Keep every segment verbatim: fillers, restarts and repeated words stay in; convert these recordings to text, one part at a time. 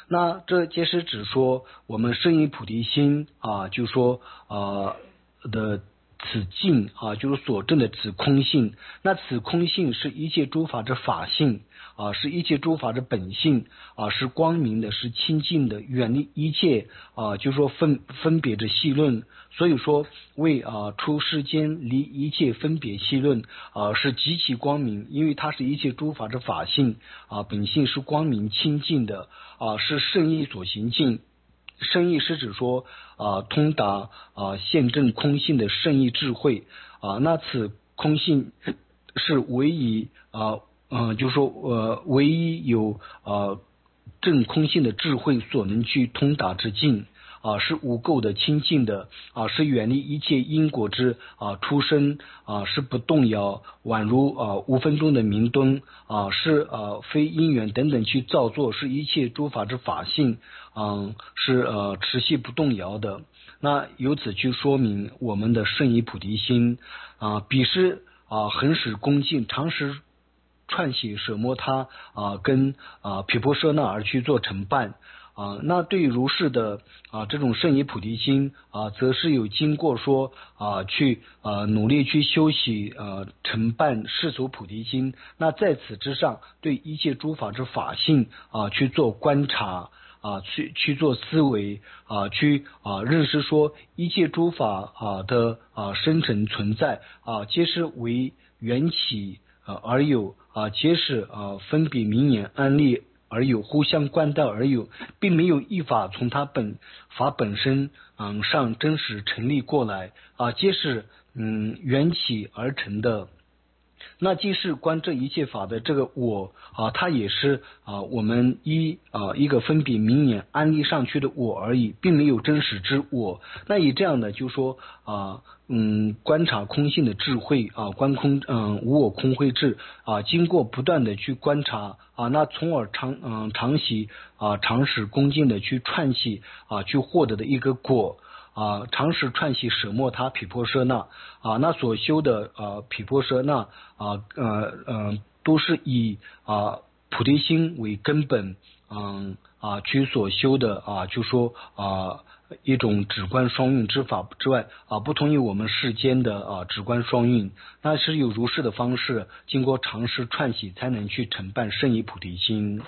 那这皆是指说我们圣意菩提心啊，就说啊的此境啊，就是所证的此空性。那此空性是一切诸法之法性啊，是一切诸法之本性啊，是光明的，是清净的，远离一切啊，就是说分分别的细论。所以说为啊出世间离一切分别细论啊，是极其光明，因为它是一切诸法之法性啊，本性是光明清净的啊，是圣意所行境。圣意是指说啊通达啊现证空性的圣意智慧啊，那此空性是唯一啊嗯、呃，就是说呃唯一有啊证空性的智慧所能去通达之境啊，是无垢的清净的啊，是远离一切因果之啊出生啊，是不动摇，宛如啊五分钟的明灯啊，是啊非因缘等等去造作，是一切诸法之法性，嗯，是呃持续不动摇的。那由此去说明我们的圣意菩提心啊，彼是啊恒始恭敬，常时串喜舍摩他啊，跟啊毗婆舍那而去做承办。啊，那对于如是的啊这种圣意菩提心啊，则是有经过说啊去啊努力去修习啊承办世俗菩提心。那在此之上，对一切诸法之法性啊去做观察啊，去去做思维啊，去啊认识说一切诸法啊的啊生成存在啊，皆是为缘起啊而有啊，皆是啊分别名言安立而有，互相关待而有，并没有一法从它本法本身嗯上真实成立过来啊，皆是嗯缘起而成的。那即是观这一切法的这个我啊，它也是啊我们一啊一个分别名言安立上去的我而已，并没有真实之我。那以这样的就说啊嗯观察空性的智慧啊，观空嗯无我空慧智啊，经过不断的去观察啊，那从而常嗯常习啊常识恭敬的去串习啊，去获得的一个果。啊，常时串习舍莫他毗婆舍那啊，那所修的啊毗婆舍那啊呃呃都是以啊菩提心为根本，嗯啊去所修的啊，就说啊一种止观双运之法之外啊，不同于我们世间的啊止观双运，那是有如是的方式，经过常时串习才能去承办圣意菩提心。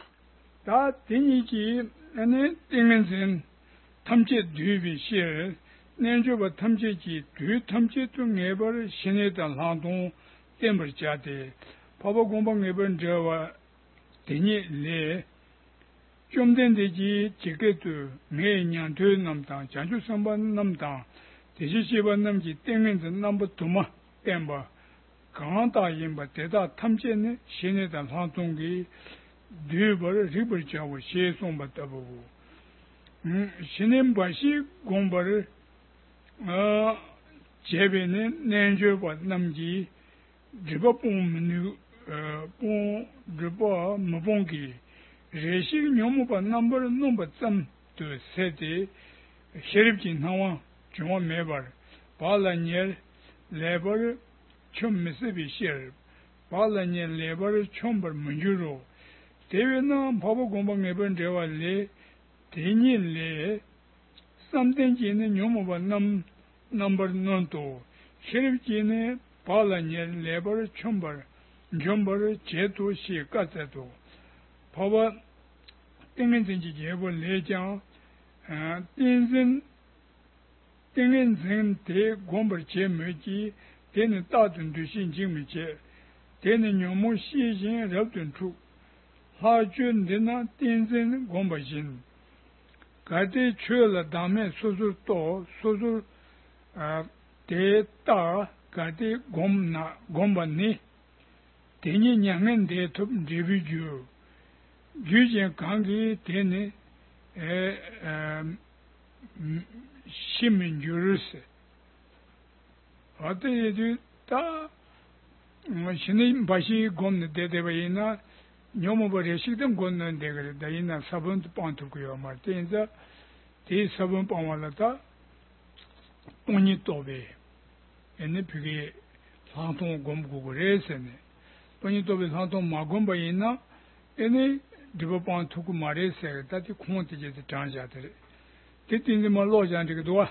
다 되니지 안에 땡면선 탐제 뒤비 시에 nenjoba tamcheji du tamche tu ngebar shine da langdong tembar jade paba gomba ngebar jawa tenye le chomden deji jike tu nge nyang tu namdang janju samba namdang deji shiba namji tengen namba tuma temba gangda yinba deda tamche ne shine da langdong gi du bar ribar jawa she somba tabu shine bashi gombar 아 제베는 nenjoba namji riba pong 어 pong riba mabongi reshi nyomoba number number tsam to sete sheribjin hawa jwa mebar bala nyer lebar chum mesibi sher bala nyer lebar chombar munjuro devena baba gomba ngeben dewa le tenyi le samtenjine nyomoba nam number nonto sheribjine palanye lebar chombar jombar jeto shi katsato paba tengenzenji jebo lejang tenzen tengenzen te gombar che meji tene tatun du shin jingmi che tene nyomo shi jin rabdun chu ha jun dena tenzen gombar jin gade chöla dame sozur to sozur te ta gade gomna gomba ni tenye nyangen de top revi ju jujen kangi tene shimin juruse ate yedu ta shini bashi gomna de debayina nyomo bare shikdam gomna de dayina sabun pantu kuyo mar tenza te sabun pamala ta toni tobe ene pige 상통 gomgu resene toni tobe 상통 magomba ina ene 디버방 두고 말했어요. 다시 콩한테 장자들. 됐든지 뭐 로장这个多。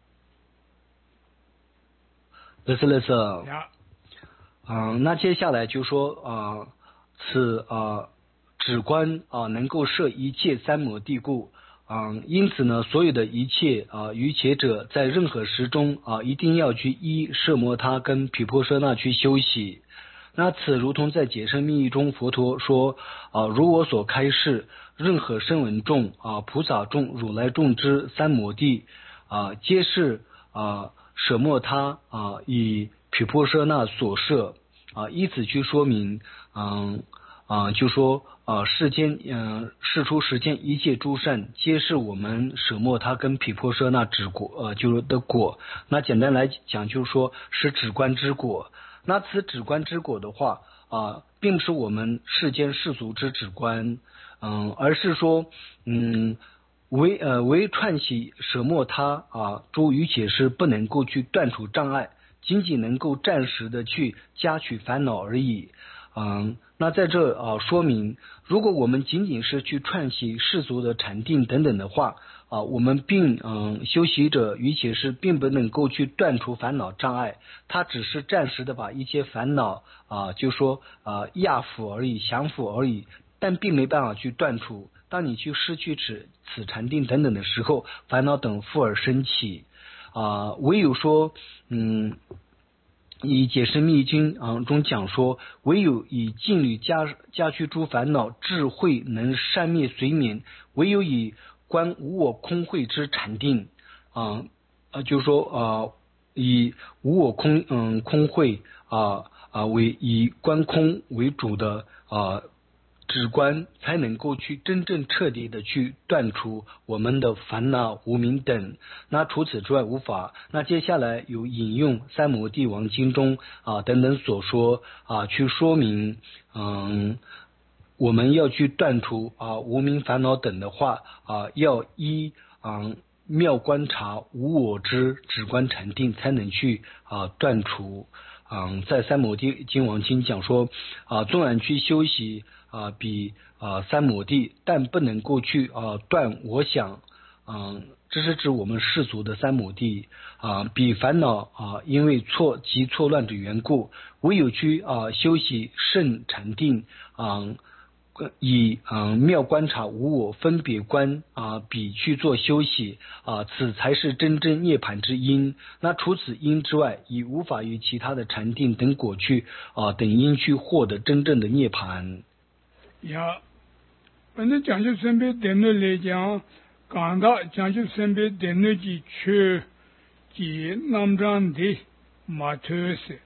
类似类似。 呀。 嗯，那接下来就说啊、呃，此啊、呃、止观啊、呃、能够摄一切三摩地故。嗯，因此呢，所有的一切啊、呃，愚痴者在任何时中啊、呃，一定要去依摄摩他跟毗婆舍那去修习。那此如同在解深密意中，佛陀说啊、呃，如我所开示，任何声闻众啊、菩萨众、如来众之三摩地啊、皆是啊舍摩他啊以毗婆舍那所摄啊，以此去说明，嗯啊，就说啊世间嗯世出世间一切诸善，皆是我们舍摩他跟毗婆舍那止果呃就是的果。那简单来讲，就是说是止观之果。那此止观之果的话啊，并不是我们世间世俗之止观，嗯，而是说嗯。为呃为串起舍摩他啊诸愚痴是不能够去断除障碍，仅仅能够暂时的去加取烦恼而已。嗯，那在这啊说明，如果我们仅仅是去串起世俗的禅定等等的话啊，我们并嗯修习者愚痴是并不能够去断除烦恼障碍，它只是暂时的把一些烦恼啊就说啊压伏而已，降伏而已，但并没办法去断除。当你去失去此此禅定等等的时候，烦恼等复而生起啊、呃。唯有说，嗯，以解释密经啊中讲说，唯有以净律加加去诸烦恼，智慧能善灭随眠；唯有以观无我空慧之禅定啊啊，就是说啊、呃，以无我空嗯空慧啊啊为以观空为主的啊。止观才能够去真正彻底的去断除我们的烦恼无明等。那除此之外无法。那接下来有引用三摩地王经中啊等等所说啊去说明，嗯，我们要去断除啊无明烦恼等的话啊，要依嗯妙观察无我之止观禅定才能去啊断除。嗯，在三摩地经王经讲说啊，纵然去修习啊比啊三摩地，但不能够去啊断我想，嗯，这是指我们世俗的三摩地啊，比烦恼啊因为错及错乱的缘故，唯有去啊修习圣禅定啊。以嗯妙观察无我分别观啊比去做修习啊，此才是真正涅槃之因。那除此因之外，已无法与其他的禅定等果去啊等因去获得真正的涅槃。 呀，反正讲究身边电脑来讲，讲到讲究身边电脑机缺及南张的马头是，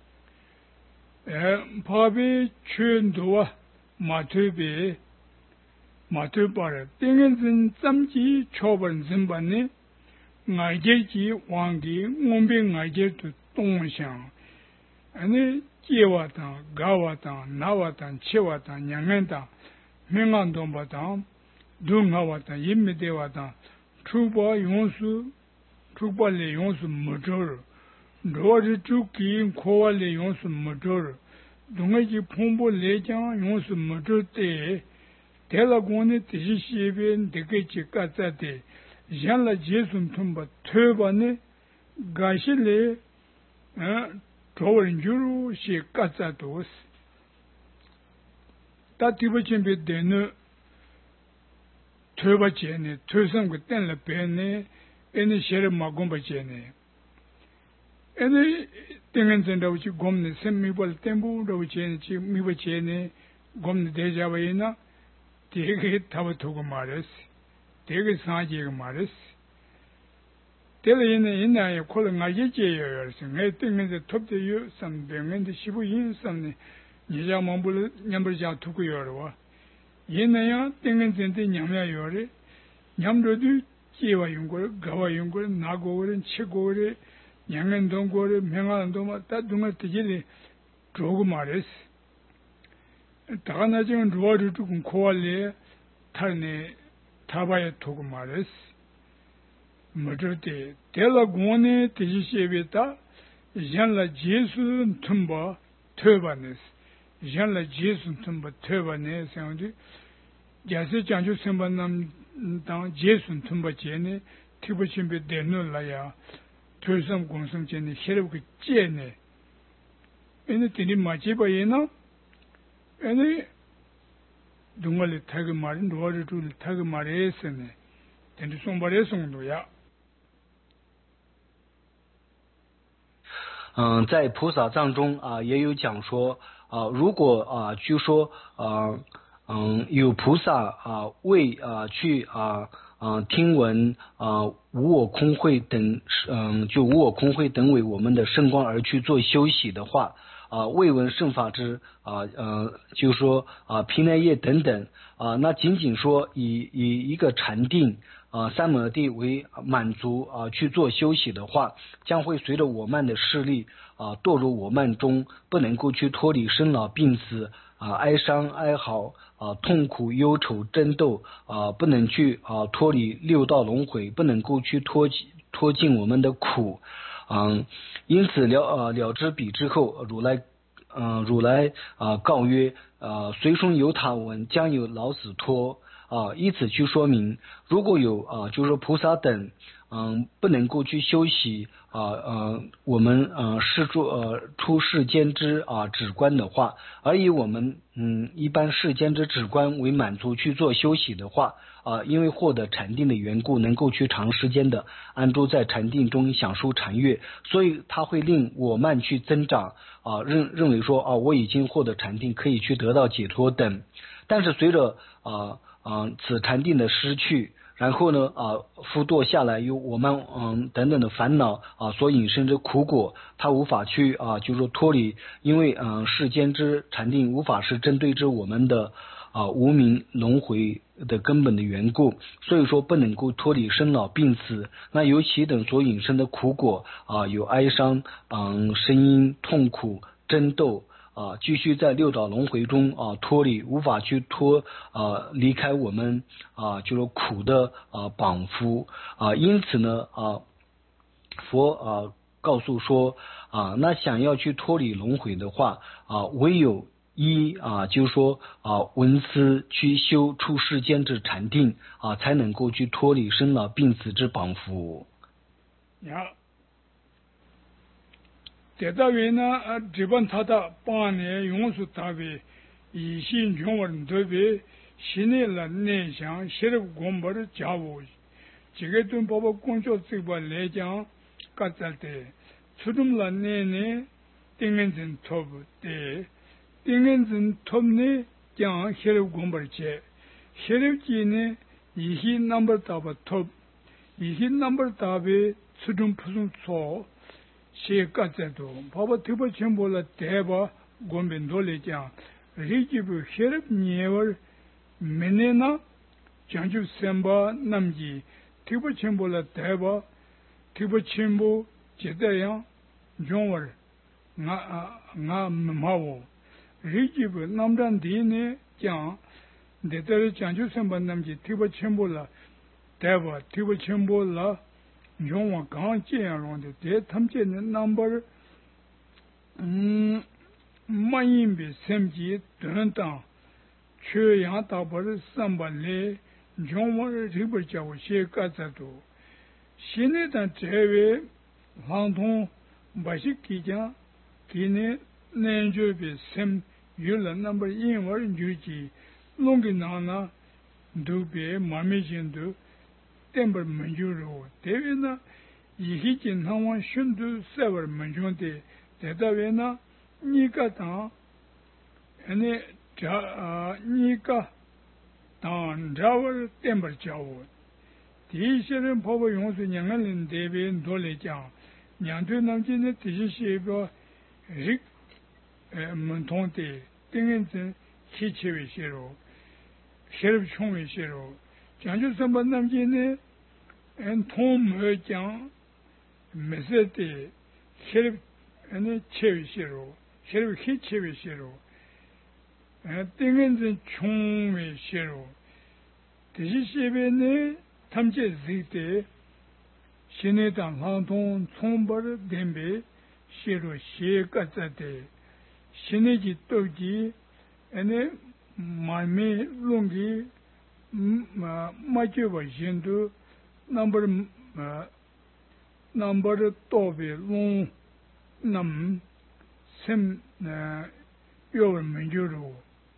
呃，旁边缺多。马头别马头巴了，这个人怎么超本怎么呢？外界及往的我们外界的动向，安尼瓦当、高瓦当、南瓦当、七瓦当、两岸当、闽南东巴当、东海瓦当、印米的瓦当，出包用是出包的用是没着了，若是出给科瓦的用是没着了。东海及蓬勃来讲，用是没着的，台了国呢，这些西边这个几个在的，现在结束通把推吧呢，感谢嘞，嗯，找人就是些个在多是，但对不起别电脑，推吧钱呢，推上个电了边呢，人家写了马工不钱呢。ene tengen sen daw ci gomne sem mi bol tembu daw ci ci mi ba ci ne gomne deja bayina tege taw to go mares tege saje go mares tele ene ina ya kol nga je je yo sen ngai tengen de top de yo sam de ngen de shibu yin sam ne ni ja mon bul nyam bul ja tu ko yo wa yene ya tengen sen de nyam ya yo re nyam do du je wa yung go ga wa yung go na go re che go re 양은 동고를 명하는 동마 따둥을 뜨지리 조금 말했어. 다가 나중에 루어를 조금 고알래 타네 타바에 두고 말했어. 뭐저때 대라 공원에 대지시에베다 이전라 제수 tumba tö바네스. 이전라 제수 tumba tö바네 생각이 자세 장주 선반남 당 제순 tum바제네 티부신베 데놀라야 tulsam gongsom chene xerab ke chene ene tini machiba yena ene dungali thagi marin duwari tuli thagi mare sene teni sombare songdo ya。 嗯，在菩萨藏中啊、呃、也有讲说啊、呃，如果啊、呃、就说啊 呃, 嗯有菩萨啊、呃、为啊、呃、去啊。呃呃，听闻啊、呃，无我空慧等，嗯、呃，就无我空慧等为我们的圣光而去做修习的话，啊、呃，未闻圣法之啊，呃，就是说啊、呃，毗奈耶等等啊、呃，那仅仅说以以一个禅定啊、呃，三摩地为满足啊、呃，去做修习的话，将会随着我慢的势力啊、呃，堕入我慢中，不能够去脱离生老病死。啊，哀伤、哀嚎啊，痛苦、忧愁、争斗啊，不能去啊脱离六道轮回，不能够去脱脱尽我们的苦，嗯，因此了啊了知彼之后，如来嗯、呃、如来啊告曰啊随顺有他闻，将有老子托啊，以此去说明，如果有啊就是说菩萨等嗯不能够去修习。啊呃，我们呃是出呃出世间之啊止观的话，而以我们嗯一般世间之止观为满足去做修习的话，啊，因为获得禅定的缘故，能够去长时间的安住在禅定中享受禅悦，所以它会令我慢去增长啊，认认为说啊我已经获得禅定，可以去得到解脱等，但是随着啊啊此禅定的失去。然后呢，啊，复堕下来有我们嗯等等的烦恼啊所引生之苦果，他无法去啊，就是说脱离，因为嗯世间之禅定无法是针对之我们的啊无明轮回的根本的缘故，所以说不能够脱离生老病死。那由其等所引生的苦果啊，有哀伤、嗯声音、痛苦、争斗。啊，继续在六道轮回中啊脱离，无法去脱啊离开我们啊就是苦的啊绑缚啊，因此呢啊佛啊告诉说啊，那想要去脱离轮回的话啊，唯有一啊就是说啊闻思去修出世间之禅定啊，才能够去脱离生老病死之绑缚。 呀。대다위나 지번 타다 빠네 용수 답이 이신 종원 더비 신의라 내상 시럽 공부를 자고 지게든 법을 공조 쓰고 내장 갖을 때 수dum라 내내 띵엔진 토브 때 띵엔진 톱네 장 시럽 공부를 제 시럽지네 이신 넘버 답을 톱 이신 넘버 답이 수dum 푸승 소 시까지도 바바 티버 쳔볼라 대바 곰벤돌레장 리지부 헤르 니에월 메네나 장주 셈바 남지 티버 쳔볼라 대바 티버 쳔보 제대야 종월 나나 마오 리지부 남단 디네 장 데터 장주 셈바 남지 티버 쳔볼라 대바 티버 쳔볼라 용어 강제하는데 대탐제는 넘버 음 마임비 셈지 드는다 최양다버를 삼발레 용어를 리버자고 시까지도 신의단 제외 방통 바식기자 기내 내주비 셈 율라 넘버 인월 유지 롱기나나 두베 마미진도 템버 만주로 대회나 이히진 상원 슌두 세버 만주한테 대다회나 니가다 아니 자 니가 단 자월 템버 자워 디시는 법의 용수 냥을 대비 돌레장 냥도 남진의 디시시고 릭 문통대 땡엔진 키치위시로 셰르 총위시로 장주 선반 남진의 엔톰의장 메세티 셰르 아니 체위시로 셰르 키치위시로 땡엔진 총위시로 디시시베네 탐제 지때 신의당 항통 총벌 덴베 시로 시에까지데 신의지 떡지 에네 마미 롱기 마 마주버 신도 넘버 넘버 또비 롱남 셈 요원 문주로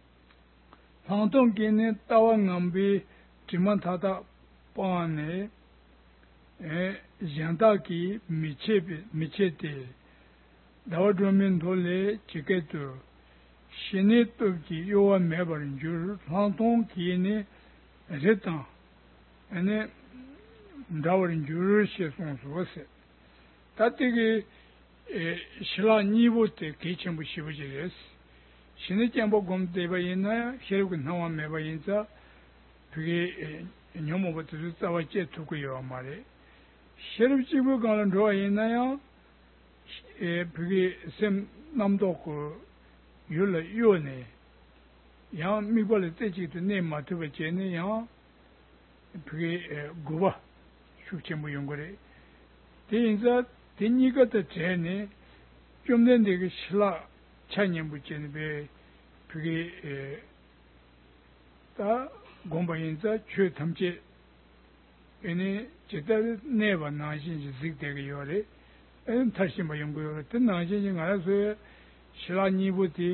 방동기는 따왕암비 지만타다 빠네 에 잔다기 미체비 미체데 다워드면 돌레 지게도 신의도기 요원 매버린 줄 방동기는 레타 ane 다워린 줄 시송소세 다티기 실라 니보테 개침부 시부지레스 신의 점보 검대바 있나요? 쉐르고 나와 매바 인자 그게 녀모부터 싸워째 두고요 말에 쉐르지부 가는 로 있나요? 에 그게 셈 남도 그 요래 요네 야 미벌에 때지도 내 마트베 제네 야 그게 고바 숙제무 연구래 대인자 대니가도 제네 좀 된데 그 신라 찬년 붙이는데 그게 다 공부인자 최 탐지 에네 제대로 내가 나신지 직대게 요래 엔 다시 뭐 연구를 했던 나신이 알아서 신라니부터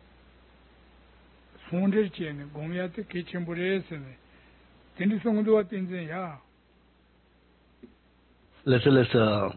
손을 제는 공야도 개침부래서네 근데 송도 왔던데야 勒瑟勒瑟。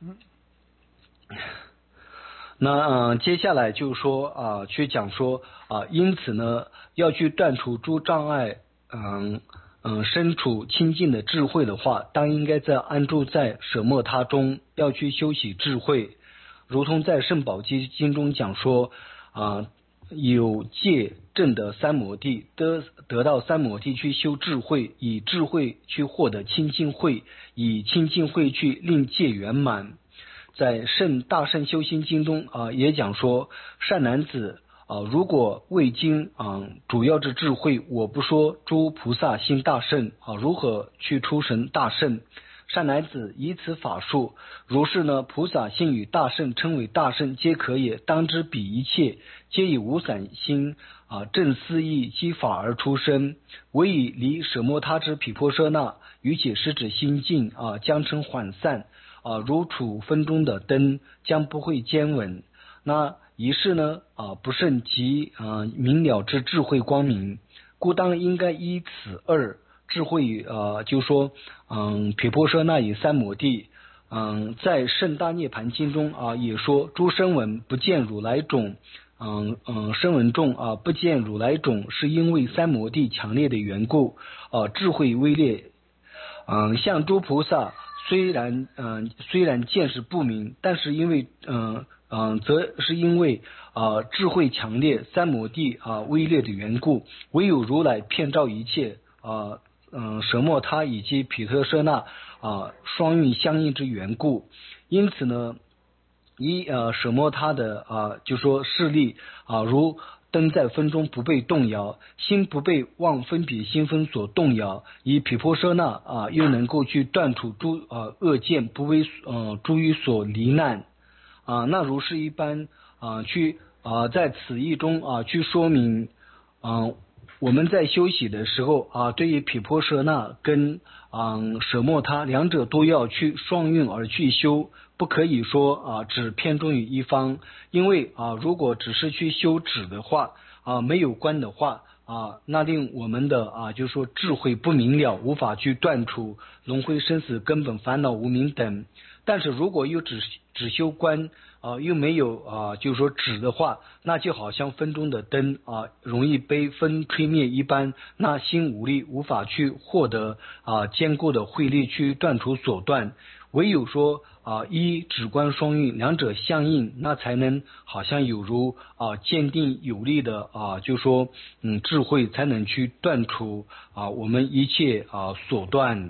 那呃，接下来就是说啊、呃，去讲说啊、呃，因此呢，要去断除诸障碍，嗯嗯，身处清净的智慧的话，当应该在安住在舍莫他中，要去修习智慧，如同在圣宝积经中讲说啊、呃，有戒证的三摩地，得得到三摩地去修智慧，以智慧去获得清净慧，以清净慧去令戒圆满。在圣大圣修心经中啊、呃，也讲说善男子啊、呃，如果未经啊、呃、主要之智慧，我不说诸菩萨心大圣啊、呃，如何去出神大圣？善男子以此法术，如是呢，菩萨心与大圣称为大圣，皆可也。当知彼一切皆以无散心啊、呃、正思义积法而出生，唯以离舍摩他之毗婆舍那，与解施指心境啊、呃，将成缓散。啊，如处分中的灯，将不会坚稳。那一是呢，啊，不甚极啊明了之智慧光明，故当应该依此二智慧，呃，就说，嗯，毗婆舍那以三摩地，嗯，在圣大涅盘经中啊，也说诸声闻不见如来种，嗯嗯，声闻众啊不见如来种，是因为三摩地强烈的缘故，啊，智慧微劣，嗯，像诸菩萨。虽然嗯、呃、虽然见识不明，但是因为嗯嗯、呃、则是因为啊、呃、智慧强烈，三摩地啊、呃、微劣的缘故，唯有如来遍照一切啊嗯舍莫他以及毗婆舍那啊双运相应之缘故，因此呢以呃舍莫他的啊就说势力啊如灯在分中不被动摇，心不被妄分别心分所动摇，以毗婆舍那啊又能够去断除诸啊恶见，不为呃诸于所离难啊。那如是一般啊去啊在此意中啊去说明啊我们在修习的时候啊，对于毗婆舍那跟啊舍莫他两者都要去双运而去修。不可以说啊，只偏重于一方，因为啊，如果只是去修止的话啊，没有观的话啊，那令我们的啊，就是说智慧不明了，无法去断除轮回生死根本烦恼无明等。但是如果又只只修观啊，又没有啊，就是说止的话，那就好像分中的灯啊，容易被风吹灭一般，那心无力，无法去获得啊坚固的慧力去断除所断。唯有说啊，一止观双运两者相应，那才能好像有如啊坚定有力的啊，就说嗯智慧才能去断除啊我们一切啊所断。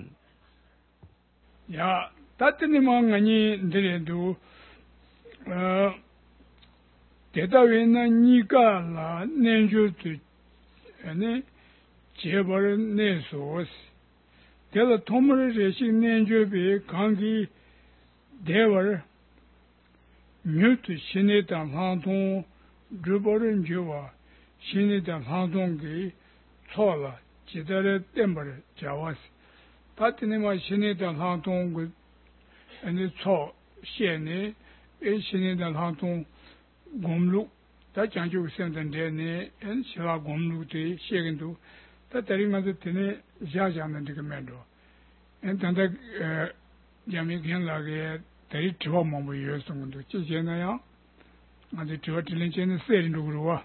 呀，大家你们安尼这里都呃，得到人那你干了，那就对，那结巴的那说是。得了，他们这些年就被刚给台湾女的现在当房东，日本人就话现在当房东给错了， 지다레 땜버레 자와스 다티네마 신에다 항통 그 아니 초 시에네 에 신에다 항통 곰룩 다 장주 센던데네 엔 시라 곰룩데 시에긴도 다 다리마도 테네 자자는 데가 맨도 엔 단다 야미 견라게 다리 저 몸을 요성도 지제나요 아주 저 들린체는 세린도 그러와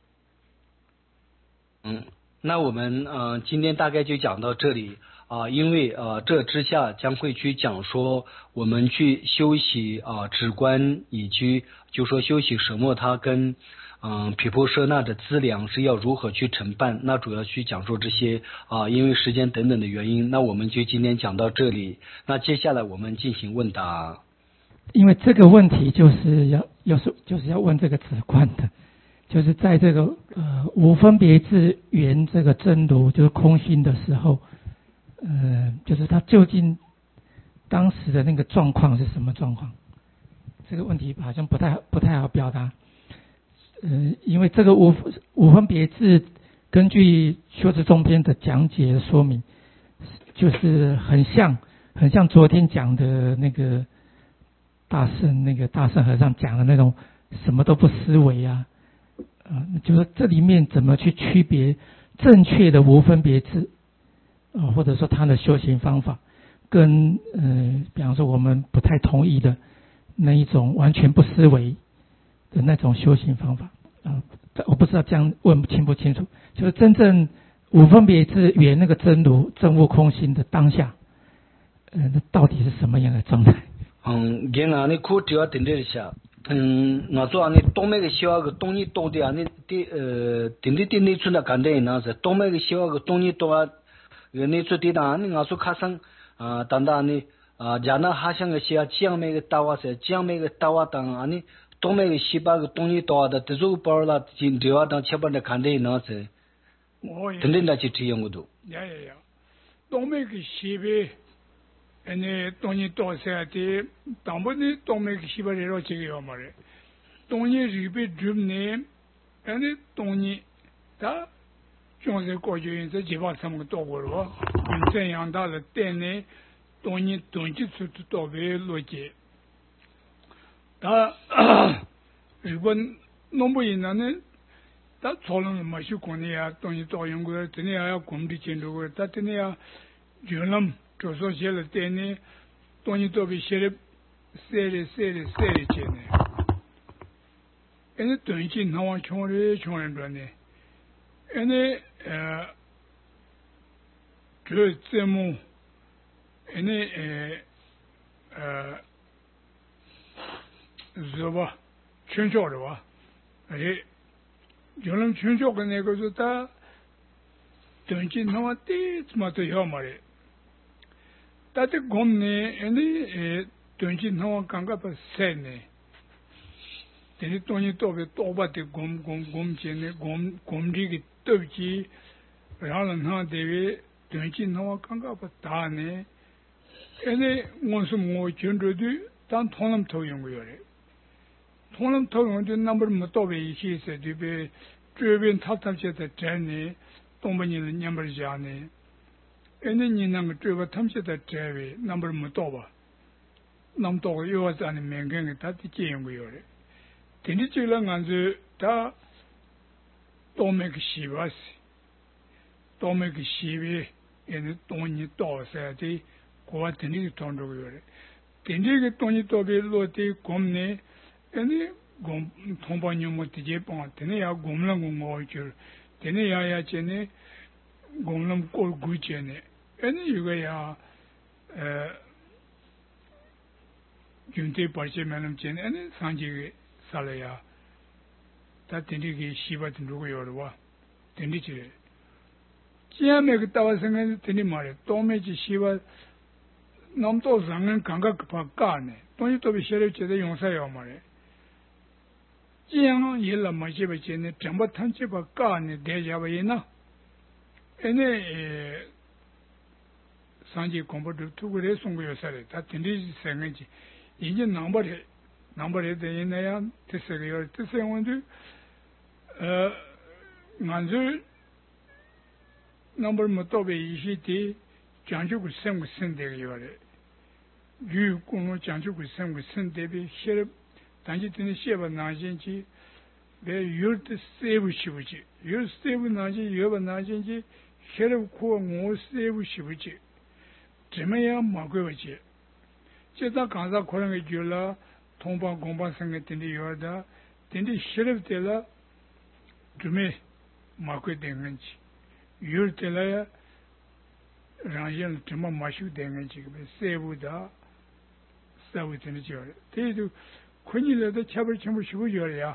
嗯，那我们呃今天大概就讲到这里啊、呃，因为呃这之下将会去讲说我们去修习啊、呃、止观以及就说修习什么它跟嗯毗婆舍那的资粮是要如何去承办，那主要去讲说这些啊、呃、因为时间等等的原因，那我们就今天讲到这里，那接下来我们进行问答。 因为这个问题就是要要是就是要问这个止观的。就是在这个呃无分别智圆这个真如就是空心的时候，呃，就是它究竟当时的那个状况是什么状况？这个问题好像不太不太好表达。呃，因为这个无无分别智，根据修持中篇的讲解说明，就是很像很像昨天讲的那个大圣那个大圣和尚讲的那种什么都不思维啊。啊，就是这里面怎么去区别正确的无分别智啊，或者说他的修行方法，跟呃，比方说我们不太同意的那一种完全不思维的那种修行方法啊，我不知道这样问清不清楚。就是真正无分别智圆那个真如真悟空心的当下，呃，那到底是什么样的状态？ 嗯，原来你可主要定这下。嗯，我做安尼东美个小个东尼多的安尼的呃，定的定的出那干的那是东美个小个东尼多啊，个你做的那你我说卡上啊，当当呢啊，加那哈像个些江美个大瓦是江美个大瓦当安尼东美个西巴个东尼多的，这就包了今这话当七八的看的那是，真的那去体验过都。 呀呀呀，东美个西边。ene toni to seati tamboni tome kishibare ro chigi yomare toni ribe drumne ene toni ta chonse kojo yin se jiba sam to gorwa yin yang da le tene toni tonji su to be loje ta riben nombo yinane ta cholong ma shu koni ya toni to yung go tene ya gomdi chendu go ta tene ya julam 조소 셀 때니 돈이 또 비시레 세레 세레 세레 제네 에네 돈이 나와 총을 총을 그러네 에네 어 그쯤 에네 어 저봐 춘조로와 에 요런 춘조가 내고서 다 돈이 나와 때 스마트 요 말이 ताते घूमने यानी तुझी नवा कंगा पर सेने तेरी तुझी तो बे तो बाते घूम घूम घूम चेने घूम घूम री की तबची राल ना देवे तुझी नवा कंगा पर ताने यानी मुझसे मुझ चंद्रदु तान थोनम थो यंग योरे थोनम थो यंग जो नंबर मतो बे इसी से दुबे ट्रेबिन थाप थाप चेते ट्रेने तोंबनी नंबर जाने ene ni nang tuba tamse da trewe number mutoba nam to yo za ni mengen ta ti che yong yo re tini chula nganzu ta to me ki shibas to me ki shibe ene to ni to sa ti ko tini ki ton ro yo re tini ki to ni to be lo ti gomne ene gom thomba nyu mo ti je pa tini ya gomlang go ngo chur tini ya ya chene gomlam ko gu chene ene yuga ya junte parche manam chen ene sanji ge salaya ta tendi ge shiba tin rugo yorwa tendi chire chiya me ge tawa sangen tendi mare to me chi shiba nam to sangen kanga pa ka ne to ni to bi shere che de yong sa yo mare chiya ye la ma che ba che ne tamba tan che ba ka ne de ja ba ye na ene sanji kompotu tukure songo yosare ta tindi sengenji inje nambare nambare de inaya tesege yor tesengondu eh nganzu number mo tobe ishi ti janju ku sem ku sen de yore yu kuno janju ku sem ku sen de be shere danji tini sheba najin ji be yur te sebu shibuji yur sebu najin yoba najin ji shere ku ngo sebu shibuji jemaya magwe baji jeda kanza korang gyula tongpa gompa sanga tindi yorda tindi shere tela jume magwe denganji yur tela rangyan jema mashu denganji sebu da sebu tindi jore tedu kunyi le的前边全部修学了呀。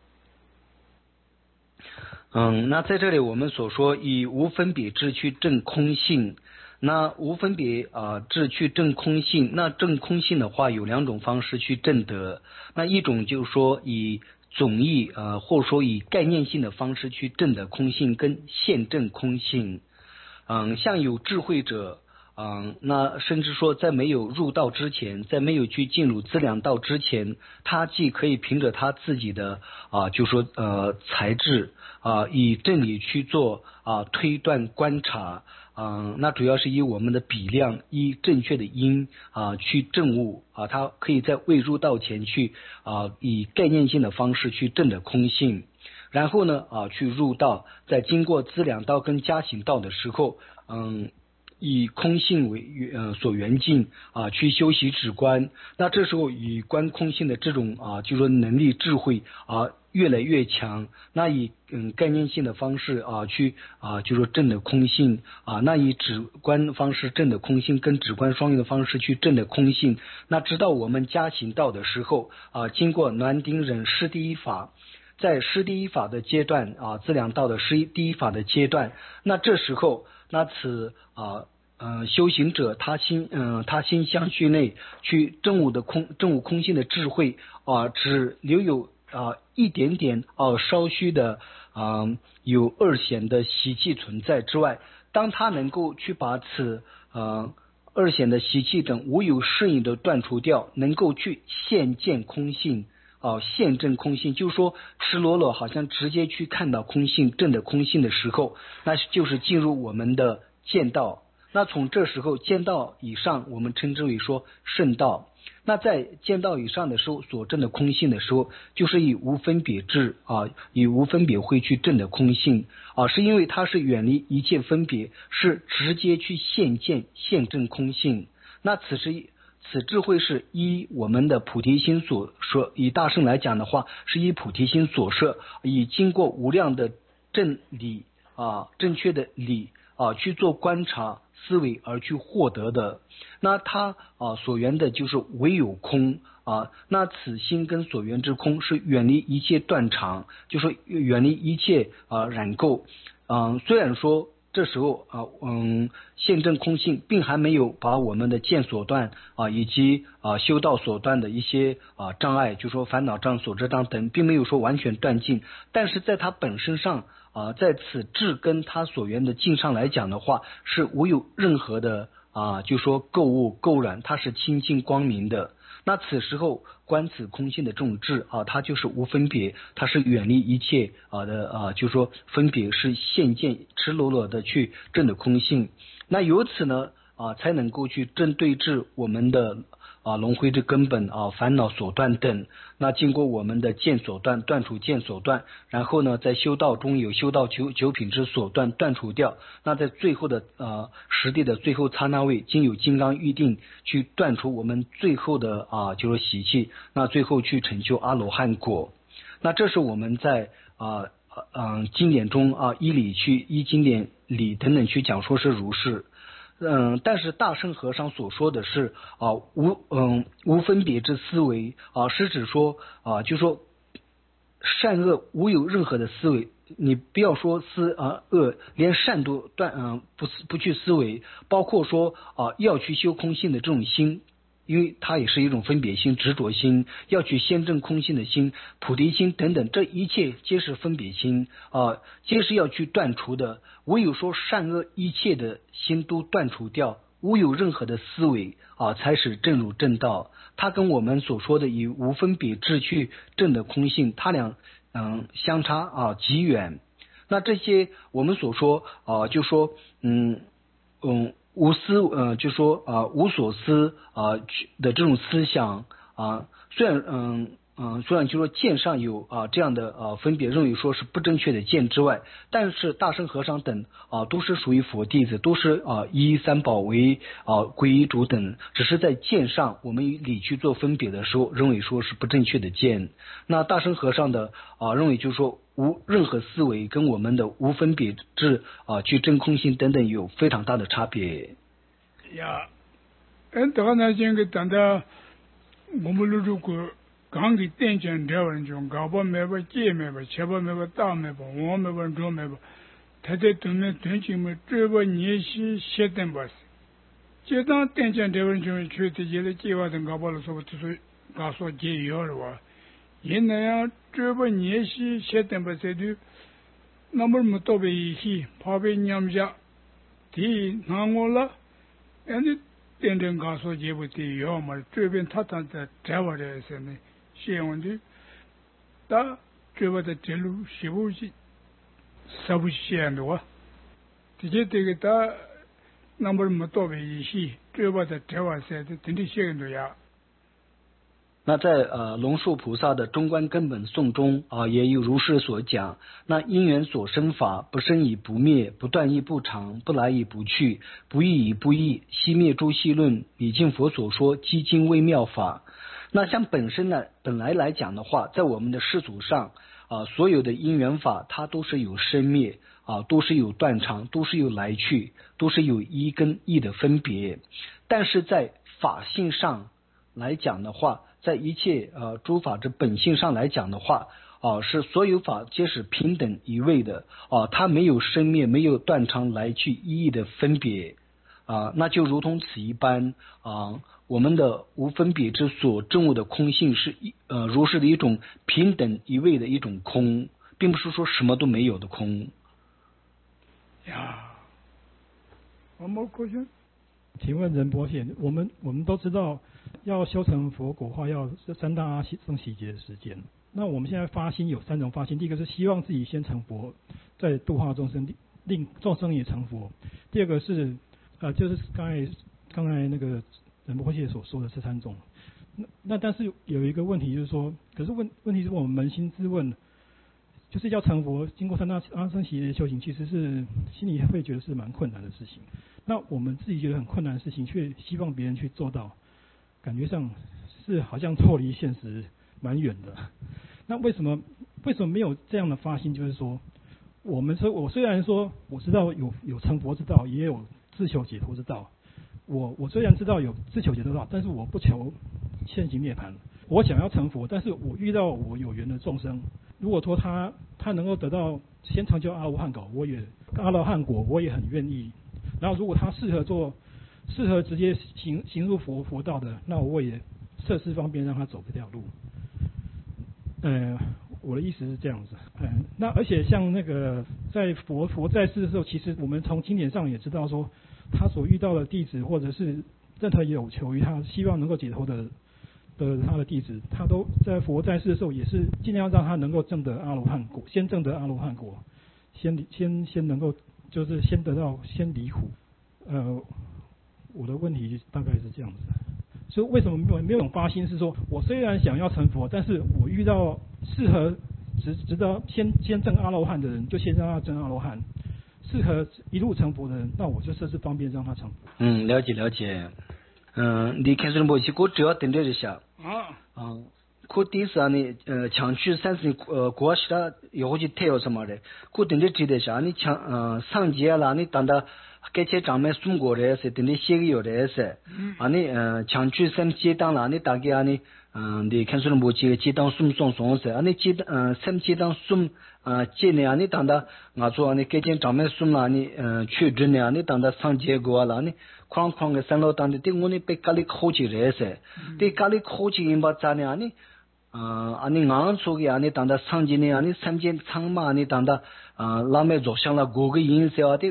嗯，那在这里我们所说以无分别智去证空性，那无分别啊智去证空性，那证空性的话有两种方式去证得，那一种就是说以总义呃或者说以概念性的方式去证得空性，跟现证空性。嗯，像有智慧者。嗯，那甚至说在没有入道之前，在没有去进入资粮道之前，他既可以凭着他自己的啊，就说呃才智啊，以真理去做啊推断观察，嗯，那主要是以我们的比量，以正确的因啊去证悟啊，他可以在未入道前去啊以概念性的方式去证得空性，然后呢啊去入道，在经过资粮道跟加行道的时候，嗯。以空性为呃所缘境啊，去修习止观。那这时候以观空性的这种啊，就说能力智慧啊越来越强。那以嗯概念性的方式啊去啊，就说证的空性啊，那以止观方式证的空性，跟止观双运的方式去证的空性。那直到我们加行道的时候啊，经过暖顶忍施第一法。在施第一法的阶段啊，资粮道的施第一法的阶段，那这时候，那此啊呃修行者他心嗯、呃、他心相续内去证悟的空证悟空性的智慧啊，只留有啊一点点啊稍虚的啊有二显的习气存在之外，当他能够去把此呃二显的习气等无有适应的断除掉，能够去现见空性。哦，现证空性，就是说赤裸裸好像直接去看到空性证的空性的时候，那就是进入我们的见道。那从这时候见道以上，我们称之为说圣道。那在见道以上的时候所证的空性的时候，就是以无分别智啊，以无分别会去证的空性啊，是因为它是远离一切分别，是直接去现见现证空性。那此时。此智慧是依我们的菩提心所说，以大圣来讲的话，是依菩提心所摄，以经过无量的正理啊，正确的理啊去做观察思维而去获得的。那他啊所缘的就是唯有空啊，那此心跟所缘之空是远离一切断常，就是远离一切啊染垢。嗯，虽然说。这时候啊，嗯，现证空性并还没有把我们的见所断啊，以及啊修道所断的一些啊障碍，就说烦恼障、所知障等，并没有说完全断尽。但是在它本身上啊，在此智跟它所缘的境上来讲的话，是无有任何的啊，就说垢物垢染，它是清净光明的。那此时候观此空性的这种智啊，它就是无分别，它是远离一切啊的啊，就说分别是现见赤裸裸的去证的空性。那由此呢啊，才能够去正对治我们的啊轮回之根本啊烦恼所断等。那经过我们的见所断，断除见所断，然后呢在修道中有修道九九品之所断断除掉。那在最后的呃实地的最后刹那位，经有金刚预定去断除我们最后的啊就是习气，那最后去成就阿罗汉果。那这是我们在啊嗯、呃、经典中啊依理去依经典理等等去讲说是如是。嗯，但是大圣和尚所说的是啊无嗯无分别之思维啊，是指说啊，就说善恶无有任何的思维，你不要说思啊恶，连善都断嗯不不去思维，包括说啊要去修空性的这种心。因为它也是一种分别心、执着心，要去先证空性的心、菩提心等等，这一切皆是分别心啊，皆是要去断除的。唯有说善恶一切的心都断除掉，无有任何的思维啊，才使正入正道。它跟我们所说的以无分别智去证的空性，它俩嗯相差啊极远。 那这些我们所说啊、呃，就说嗯嗯无思呃，就说啊、呃、无所思啊、呃、的这种思想啊、呃，虽然嗯。嗯，虽然就说见上有啊这样的啊分别认为说是不正确的见之外，但是大乘和尚等啊都是属于佛弟子，都是啊依三宝为啊皈依主等，只是在见上我们以理去做分别的时候，认为说是不正确的见。那大乘和尚的啊认为就是说无任何思维跟我们的无分别智啊去真空性等等有非常大的差别。 呀，嗯，这个呢，这个等到我们如果刚给电讲条文中，搞不没把借没把，切不没把大没把，我没把中没把，他在对面对进么，这把年息歇等把是。这当电讲条文中去这些的计划等搞不了说，就是告诉解药了哇。因那样这把年息歇等把这就，那么么多被一起，怕被娘家，第那我了，人家电电告诉解不解药嘛，这边他他在在我这些呢。写完的，但这个的这路是不是是不写的哇？这些这个他那么么多的一些，这个的这个写的真的写的呀。 那在呃龙树菩萨的中观根本颂中啊、呃，也有如是所讲。那因缘所生法，不生亦不灭，不断亦不长，不来亦不去，不异亦不异，悉灭诸系论，礼敬佛所说基经微妙法。那像本身呢，本来来讲的话，在我们的世俗上啊、呃，所有的因缘法，它都是有生灭啊、呃，都是有断长，都是有来去，都是有一跟异的分别。但是在法性上来讲的话，在一切呃诸法之本性上来讲的话啊、呃，是所有法皆是平等一味的啊、呃，它没有生灭，没有断长来去一异的分别啊、呃，那就如同此一般啊。呃我们的无分别之所证悟的空性是一呃如是的一种平等一味的一种空，并不是说什么都没有的空。 呀，我们过去， 请问仁波切，我们我们都知道要修成佛果话要三大阿僧祇劫的时间。那我们现在发心有三种发心，第一个是希望自己先成佛，再度化众生，令众生也成佛。第二个是呃就是刚才刚才那个仁波切所说的这三种，那那但是有一个问题就是说，可是问问题是我们扪心自问，就是要成佛，经过三大阿僧祇劫的修行，其实是心里会觉得是蛮困难的事情。那我们自己觉得很困难的事情，却希望别人去做到，感觉上是好像脱离现实蛮远的。那为什么为什么没有这样的发心？就是说，我们说我虽然说我知道有有成佛之道，也有自求解脱之道。我我虽然知道有自求解脱道，但是我不求现行涅槃。我想要成佛，但是我遇到我有缘的众生，如果说他他能够得到先成就阿罗汉果，我也阿罗汉果我也很愿意。然后如果他适合做适合直接行行入佛佛道的，那我也设施方便让他走这条路。呃，我的意思是这样子。呃，那而且像那个在佛佛在世的时候，其实我们从经典上也知道说，他所遇到的弟子或者是任何有求于他希望能够解脱的的他的弟子，他都在佛在世的时候也是尽量让他能够证得阿罗汉果，先证得阿罗汉果，先先先能够就是先得到先离苦。呃，我的问题大概是这样子。所以为什么没有没有种发心是说，我虽然想要成佛，但是我遇到适合值值得先先证阿罗汉的人，就先让他证阿罗汉；适合一路成佛的人，那我就设置方便让他成佛。 嗯，了解了解。嗯，你看什么？其我主要等着一下。 啊。 嗯。그 디스 아니 창취 센스 어 고아시라 요지 태요什么的 그 된데 지대시 아니 창 상지야라 아니 단다 개체 장매 숨고래서 된데 시기요래서 아니 창취 센스 당라 아니 다게 아니 네 캔슬은 뭐지 지당 숨송송서 아니 지 샘지당 숨 제네 아니 단다 나조 아니 개체 장매 숨라 아니 취드네 아니 단다 상지고라 아니 쾅쾅의 산로 단데 띵문이 백칼리 코지래서 데 칼리 코지 임바자네 아니 어 아니 나은 속에 아니 단다 상진이 아니 삼진 창마 아니 단다 어 라메 조샹라 고게 인세와디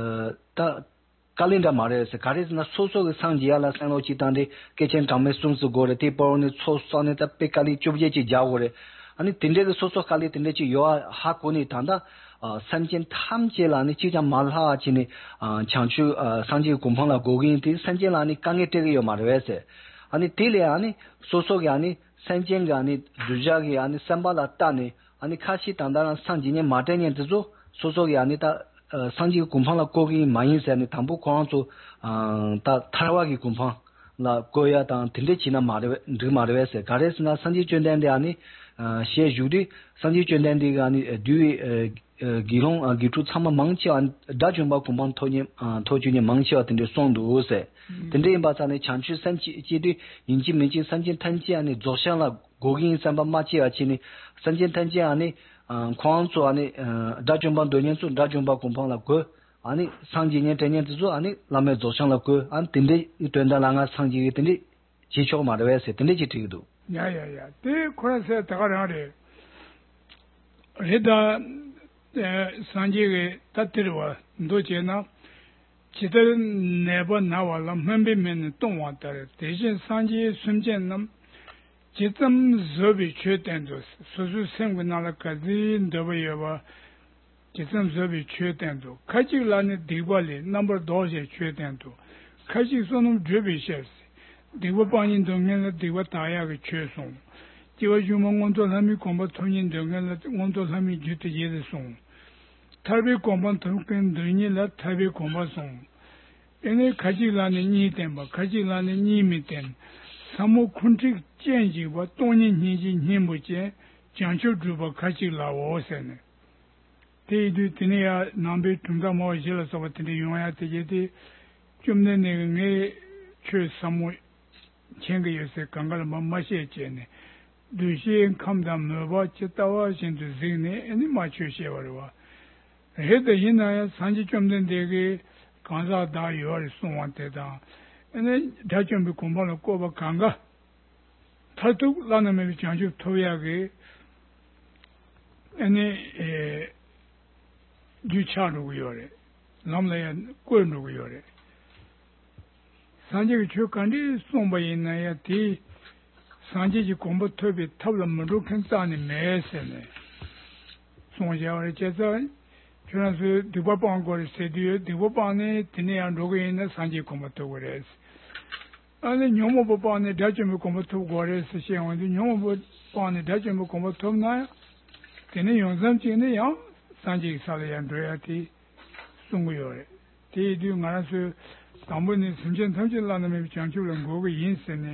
어다 칼린다 말에서 가리스나 소소의 상지야라 산로지 단데 개chen 담에 숨스 고레 티포니 소소네 다 백칼리 좁제지 자고레 아니 딘데의 소소 칼리 딘데지 요아 하고니 단다 啊三间탐제라니就讲马拉지네啊抢去呃三间공방라 고긴 디三间라니 강에 되게요 말외세 아니 딜레 아니 소소게 아니三间가 아니 두자게 아니 삼발라 따니 아니 카시 단단한 상진에 마테년 드조 소소게 아니다 어 상지 공방라 고긴 마인세니 담보 광조 아다 타와기 공방 나 고야 당 딜레 지나 마르 마르외세 가레스나 상지 전된데 아니 시에 주디 상지 전된데 아니 듀 기롱 기투 참마 망치안 다중바 공방 토니 토주니 망치와 된데 송도세 된데 바자네 창취 산지 지디 인지 민지 산진 탄지 아니 조샹라 고긴 삼바 마치아 치니 산진 탄지 아니 광조 아니 다중바 도년수 다중바 공방라 고 아니 상지년 대년도 아니 라메 조샹라 고안 된데 된다랑아 상지 된데 지초 마르베세 된데 지티도 야야야 데 코라세 다가라레 레다 산지게 따뜨려와 도제나 지들 네번 나와라 멤비면 동와다레 대신 산지 숨전남 지점 접이缺된도 소수 생분나라까지 더버여와 지점 접이缺된도 가지라는 디발이 넘버 도제缺된도 가지 손은 접이셔스 디고반인 동네는 디고 다야게缺손 지와 주몽원도 함이 공부 통인 동네는 원도 함이 주트제의 손 타비 공부 통근 드니라 타비 공부 손 얘네 가지라는 니된 뭐 가지라는 니미된 사무 군직 젠지와 동인 니지 님부제 장초 주버 가지라오세네 대두 드니야 남베 tum다 모실어서 버티니 용야 되게디 좀내 내게 최 사무 챙겨 요새 강가를 mam마시에제네 두시엔 감담 너바 치타와 신도 지네 아니 마추시에와와 해도 이나야 산지 좀 된데게 간사다 요를 송한테다 아니 다좀비 공부를 꼬바 강가 타도 라나메 장주 토야게 아니 에 주차로 요래 남래야 꼴로 요래 산지가 주간디 송바이나야 디 산지지 공부 토비 탑람으로 괜찮니 매세네 송자를 제자 그래서 디바방 거를 세디에 디바방에 드네야 로게 있는 산지 공부 토고레스 아니 녀모 보방에 대좀 공부 토고레스 시행원이 녀모 보방에 대좀 공부 토나 드네 영상 찍네요 산지 살이안도야티 송고요래 디디 말아서 담보는 순전 탐질라는 장주는 거고 인생에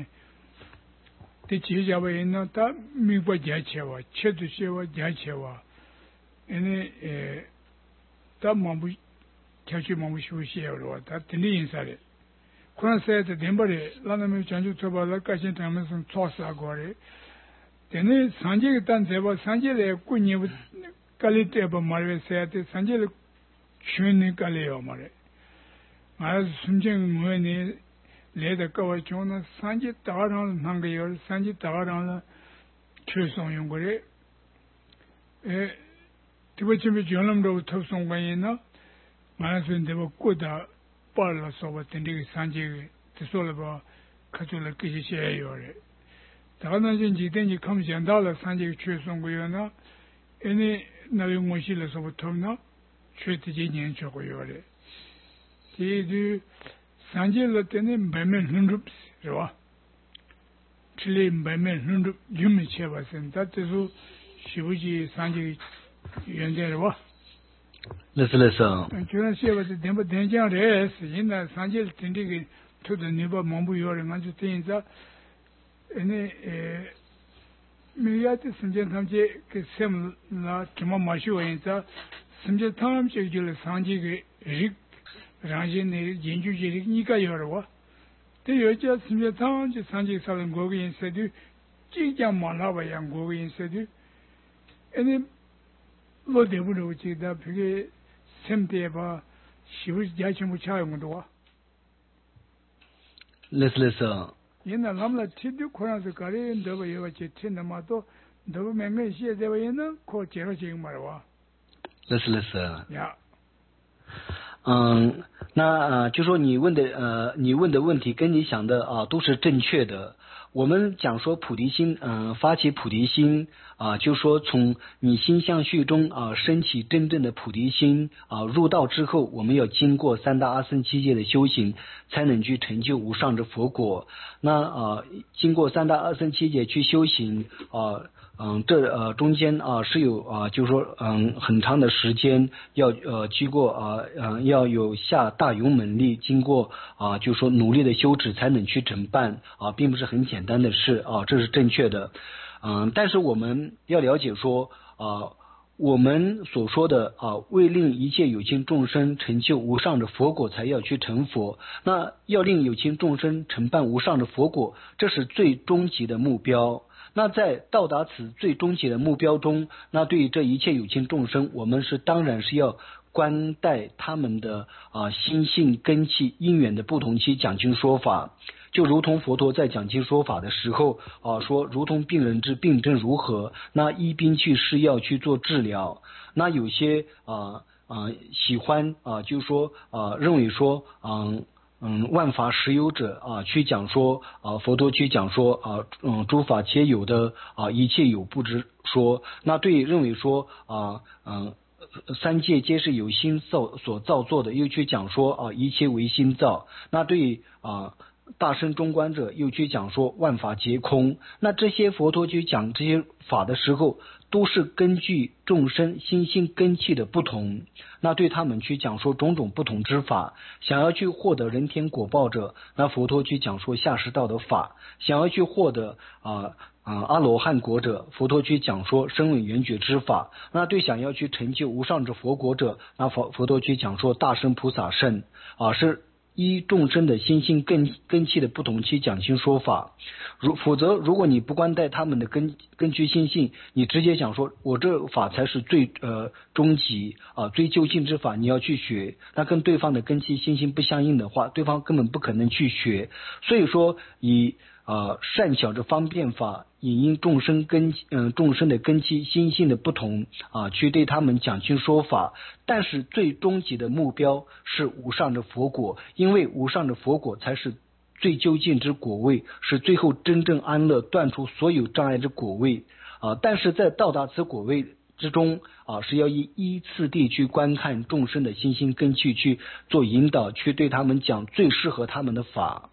대지자와 있는 다 미과 자체와 체두시와 자체와 에네 에 담마부 자주 마부 쉬우시에로 다 들리 인사래 그런 세트 덴버리 라는 장주 처벌을 까신 타면서 초사고래 데네 산지에 단 제바 산지에 꾸니 칼리테바 말베세한테 산지를 춘니 칼레요 말해 말아서 순정 뭐니 레다 거와 좋은 산지 따라는 한게요 산지 따라는 최소용 거래 에 디버쯤에 전람도 탑송관이나 말아서 데버 꼬다 빨라서 버튼데 산지 뜻sol봐 가져를 끼시셔요래 다가는 지den지 감시한다라 산지 최소용 거요나 에네 나의 모실에서 부터나 최대지 년초고요래 디디 산지를 때는 매면 흔룹스 좋아 틀림 매면 흔룹 유미 쳐봤은 다때서 시부지 산지 연대로 와 레슬레서 저는 시에서 덴버 된장레스 인나 산지를 딘디기 토도 니바 몸부 요래 만주 때인자 에네 에 미야티 심전 탐제 그 셈라 기마 마시오인자 심전 탐제 줄 산지게 릭 라진네 진주지리 니가 요러와 대 여자 심전 탐제 산지 살은 거기 인세디 찌자 말라바 양 거기 인세디 에네 로데부로 지다 비게 셈대바 시부 자치무 차용도 와 레슬레서 얘는 남라 티드 코란스 가리 너버 여가지 티나마도 너버 맹매 시에 되어 있는 코 제로 지금 말와 레슬레서 야 嗯，那呃，就说你问的呃，你问的问题跟你想的啊、都是正确的。 我们讲说菩提心，嗯、呃，发起菩提心啊、呃，就说从你心相续中啊、呃，升起真正的菩提心啊、呃，入道之后，我们要经过三大阿僧祇劫的修行，才能去成就无上的佛果。那啊、呃，经过三大阿僧祇劫去修行啊。呃嗯，这呃中间啊、呃、是有啊、呃，就是说嗯很长的时间要呃经过啊嗯、呃、要有下大勇猛力，经过啊、呃、就是说努力的修持才能去承办啊、呃，并不是很简单的事啊、呃，这是正确的。嗯，但是我们要了解说啊、呃，我们所说的啊、呃、为令一切有情众生成就无上的佛果，才要去成佛。那要令有情众生承办无上的佛果，这是最终极的目标。那在到达此最终极的目标中，那对于这一切有情众生，我们是当然是要观待他们的啊心性根器因缘的不同期讲经说法，就如同佛陀在讲经说法的时候啊说，如同病人之病症如何，那依病去施药去做治疗。那有些啊啊喜欢啊就是说啊认为说嗯。嗯，万法实有者啊，去讲说啊，佛陀去讲说啊，嗯，诸法皆有的啊，一切有不知说。那对认为说啊，嗯，三界皆是有心造所造作的，又去讲说啊，一切为心造。那对啊。大乘中观者又去讲说万法皆空，那这些佛陀去讲这些法的时候，都是根据众生心性根器的不同，那对他们去讲说种种不同之法。想要去获得人天果报者，那佛陀去讲说下士道的法；想要去获得啊啊、呃、阿罗汉果者，佛陀去讲说声闻缘觉之法。那对想要去成就无上之佛果者，那佛佛陀去讲说大乘菩萨圣啊是。依众生的心性根根器的不同去讲经说法，如否则如果你不观待他们的根根据心性，你直接讲说我这法才是最呃终极啊最究竟之法，你要去学，那跟对方的根器心性不相应的话，对方根本不可能去学。所以说以啊善巧之方便法，引因众生根嗯、呃、众生的根器心性的不同啊，去对他们讲经说法。但是最终极的目标是无上的佛果，因为无上的佛果才是最究竟之果位，是最后真正安乐断除所有障碍之果位啊。但是在到达此果位之中啊，是要依依次第去观看众生的心性根器，去做引导，去对他们讲最适合他们的法。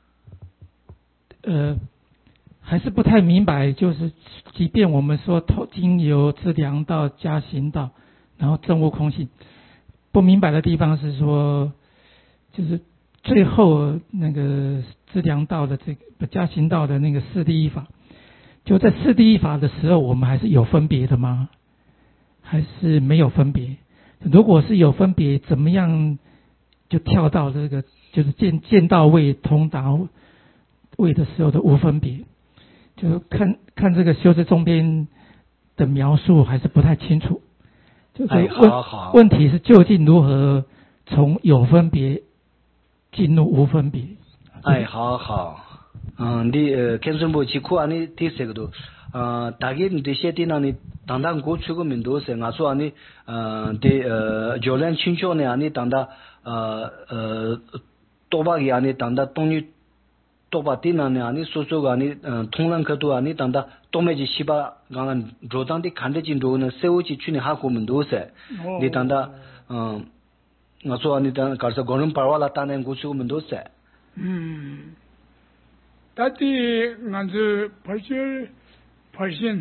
呃，还是不太明白，就是即便我们说透经由资粮道、加行道，然后证悟空性，不明白的地方是说，就是最后那个资粮道的这个加行道的那个四第一法，就在四第一法的时候，我们还是有分别的吗？还是没有分别？如果是有分别，怎么样就跳到这个就是见见到位通达位的时候的无分别？就看看这个修持中边的描述还是不太清楚。就是问、哎、好好问题是究竟如何从有分别进入无分别？ 哎，好好，嗯，你呃，看什么去看啊？你第三个都，呃，大概你这些地方你当当过去个名多些，我说你呃的呃，教练请教呢，你当当呃呃多把个你当当东西。多把地呢呢，你说说个你嗯，通人可多啊，你当当多没去西巴，刚刚桌上的看得进之后呢，社会去去年还过门多噻，你当当嗯，我说你当搞是个人把话了，当然过去过门多噻。 嗯，到底俺是拍些拍线，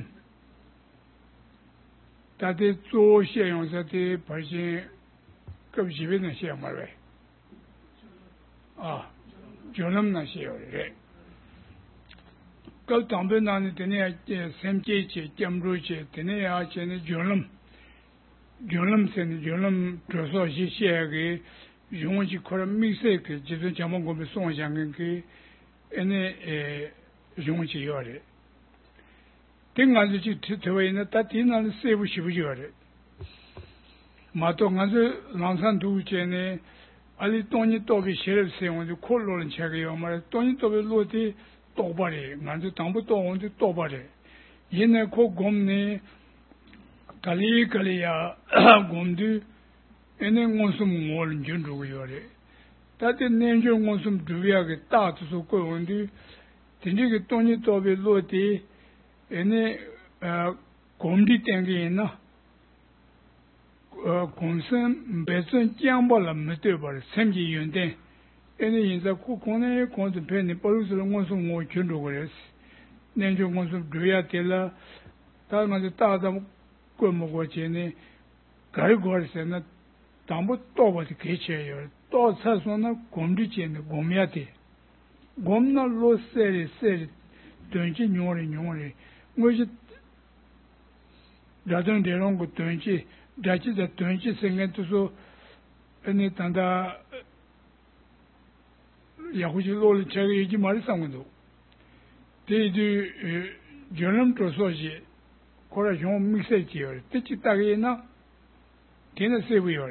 到底做些用啥的拍些，搞几遍那些嘛呗，啊。就那么那些人，搞当兵那里的那些三阶级、建筑些的那样些那就那么，就那么些的就那么多少些些个，用去可能没事个，就是讲我们送上个个，那呃用去要的，等俺是去特特为那到底那里谁不需不要的，嘛到俺是南山都街呢。阿里当年到个写的时候，我就考虑了这个样嘛。当年到个落地倒把的，俺就当不到，我就倒把的。现在考我们呢，隔里隔里呀，我们的，现在我是我人就这个样的。但是年轻我是主要个大多数个人的， 真正个东西做为落地，那呃工地点个呢，呃公司本身讲不了没对吧？甚至有点，那现在国国内公司偏的，不如说我说我群众个人，那就我说主要的了，当然是大的规模国家呢，改革的现在，当不多不是开起有，到厕所那工地间的工业的。我们那老晒的晒的，短期用的用的，我是这种这种个短期，这几个短期生意都说，你等到也回去老了，这个已经没得上过多。这就呃，就那么多说些，后来像我没晒几了，这就大概呢，天天晒不了了。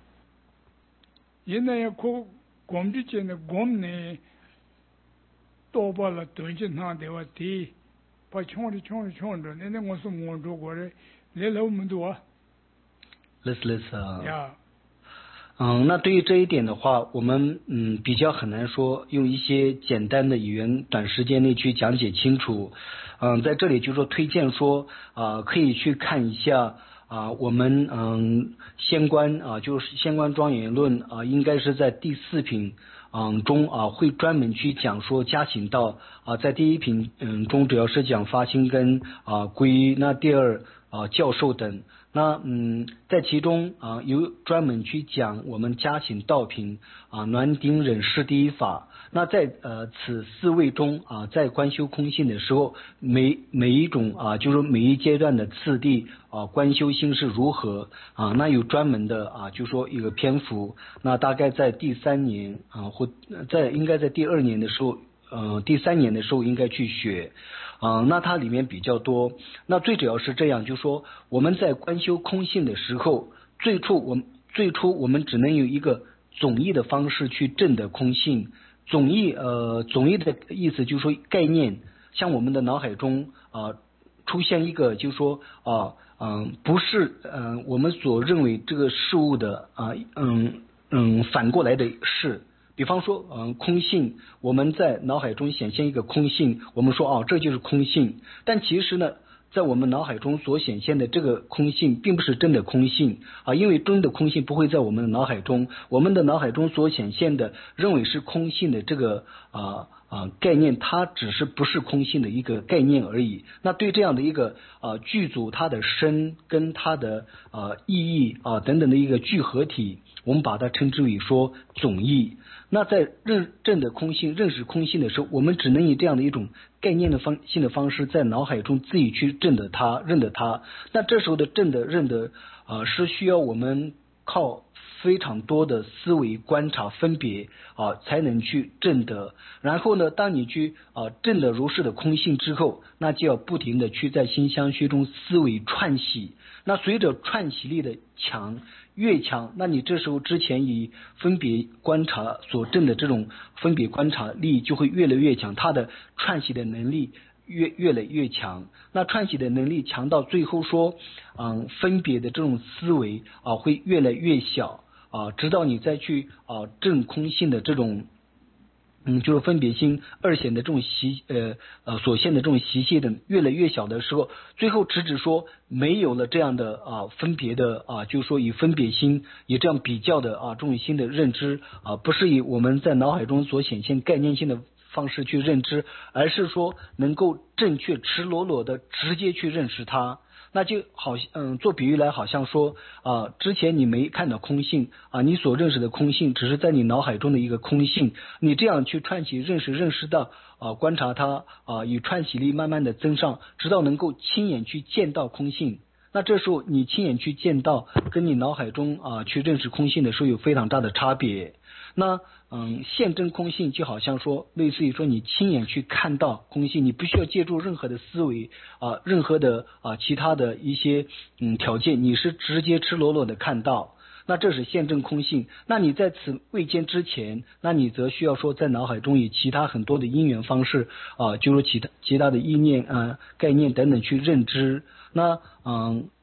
现在要靠工地间的工呢。多把了短期拿的话地，把抢的抢的抢的，那那我是我做过的，来了我们多。 类似类似啊。 呀。 嗯，那对于这一点的话，我们嗯比较很难说用一些简单的语言短时间内去讲解清楚。嗯，在这里就说推荐说啊、呃，可以去看一下啊、呃，我们嗯仙观啊、呃，就是仙观庄严论啊、呃，应该是在第四品。嗯，中啊会专门去讲说加行道啊，在第一品嗯中主要是讲发心跟啊皈依，那第二啊教授等，那嗯在其中啊有专门去讲我们加行道品啊暖顶忍世第一法，那在呃此四位中啊在观修空性的时候，每每一种啊就是每一阶段的次第啊观修心是如何啊，那有专门的啊就说一个篇幅，那大概在第三年啊或在应该在第二年的时候，呃，第三年的时候应该去学，啊、呃，那它里面比较多。那最主要是这样，就说我们在观修空性的时候，最初我们最初我们只能有一个总义的方式去证得空性。总义呃，总义的意思就是说概念，像我们的脑海中啊、呃、出现一个，就是说啊嗯、呃、不是嗯、呃、我们所认为这个事物的啊嗯嗯反过来的事。比方说，嗯，空性，我们在脑海中显现一个空性，我们说哦，这就是空性。但其实呢，在我们脑海中所显现的这个空性，并不是真的空性啊，因为真的空性不会在我们的脑海中，我们的脑海中所显现的认为是空性的这个啊啊概念，它只是不是空性的一个概念而已。那对这样的一个啊具足它的身跟它的啊意义啊等等的一个聚合体，我们把它称之为说总义。那在认证的空性、认识空性的时候，我们只能以这样的一种概念的方性的方式，在脑海中自己去证得它、认得它。那这时候的证得、认得啊、呃，是需要我们靠非常多的思维、观察、分别啊，才能去证得。然后呢，当你去啊证得如是的空性之后，那就要不停的去在心相续中思维串习。那随着串习力的强。越强，那你这时候之前以分别观察所证的这种分别观察力就会越来越强，它的串习的能力越越来越强。那串习的能力强到最后说，嗯，分别的这种思维啊会越来越小啊，直到你再去啊证空性的这种。嗯，就是分别心二显的这种习呃呃所现的这种习气等越来越小的时候，最后直指说没有了这样的啊分别的啊，就是说以分别心以这样比较的啊这种心的认知啊，不是以我们在脑海中所显现概念性的方式去认知，而是说能够正确赤裸裸的直接去认识它。那就好，嗯，做比喻来，好像说啊，之前你没看到空性啊，你所认识的空性只是在你脑海中的一个空性，你这样去串习认识，认识到啊，观察它啊，以串习力慢慢的增上，直到能够亲眼去见到空性。那这时候你亲眼去见到，跟你脑海中啊去认识空性的时候有非常大的差别。那嗯，现证空性就好像说，类似于说你亲眼去看到空性，你不需要借助任何的思维啊，任何的啊其他的一些嗯条件，你是直接赤裸裸的看到。那这是现证空性。那你在此未见之前，那你则需要说在脑海中以其他很多的因缘方式啊，就是其他其他的意念啊、概念等等去认知。那嗯。这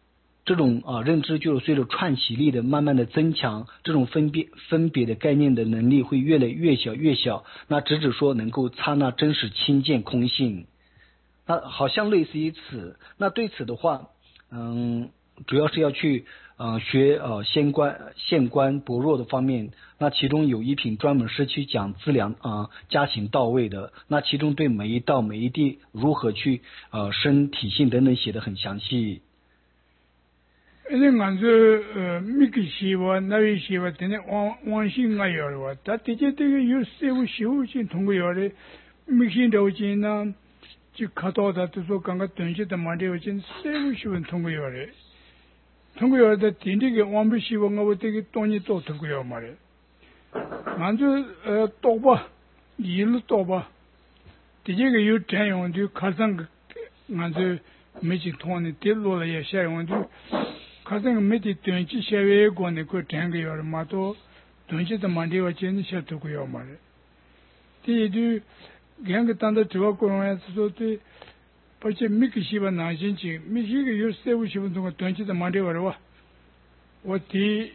这种啊认知就是随着串起力的慢慢的增强，这种分别分别的概念的能力会越来越小越小，那直指说能够刹那真实亲见空性，那好像类似于此。那对此的话，嗯，主要是要去呃学呃仙观现观般若的方面，那其中有一品专门是去讲资粮啊、呃、加行到位的，那其中对每一道每一地如何去呃生体性等等写得很详细。 이제 간저 미기 시와 나위 시와 되네 원신가 열와 다 되게 되게 요새고 시우신 통고열에 미신도 지나 지 가도다 뜻도 강가 던지다 말이요 진 세우 시원 통고열에 통고열에 딘디게 원비 시원가 되게 돈이 또 통고열 말이야 간저 또봐 일로 또봐 되게 요 태용도 가상 간저 미지 통원에 딜로라 예샤용도 가장 메디 던지 쉐웨 고네 그 탱게요 마도 던지다 만디와 젠 셔트고요 말. 디디 갱게 단도 저거고에서도 벌써 미키시바 나신지 미시게 요새우 시분 동안 던지다 만디와 어디